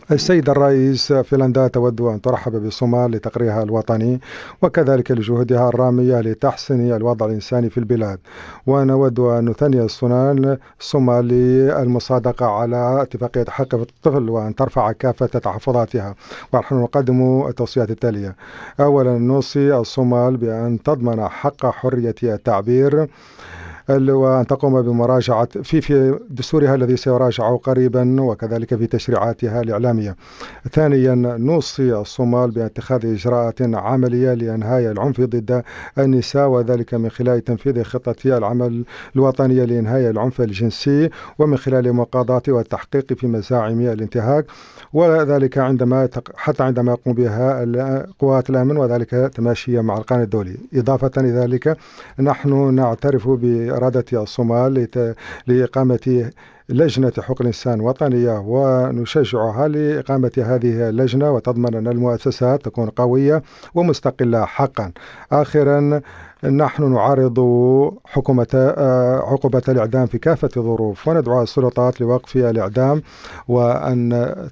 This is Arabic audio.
السيد الرئيس، فنلندا تود أن ترحب بالصومال لتقريرها الوطني وكذلك لجهودها الرامية لتحسين الوضع الإنساني في البلاد. ونود أن نثني الصومال للمصادقة على اتفاقية حق الطفل وأن ترفع كافة تحفظاتها. ونحن نقدم التوصيات التالية: أولا، نوصي الصومال بأن تضمن حق حرية التعبير وأن تقوم بمراجعة في دستورها الذي سيراجع قريبا وكذلك في تشريعاتها الإعلامية. ثانيا، نوصي الصومال باتخاذ إجراءات عملية لإنهاء العنف ضد النساء، وذلك من خلال تنفيذ خطة العمل الوطنية لإنهاء العنف الجنسي ومن خلال المقاضاة والتحقيق في مزاعم الانتهاك، وذلك حتى عندما يقوم بها قوات الأمن، وذلك تماشيا مع القانون الدولي. إضافة إلى ذلك، نحن نعترف بإرادة الصومال لإقامة لجنة حقوق الإنسان وطنية، ونشجعها لإقامة هذه اللجنة وتضمن أن المؤسسات تكون قوية ومستقلة حقا. آخرا، نحن نعارض عقوبة الإعدام في كافة الظروف، وندعو السلطات لوقف الإعدام وأن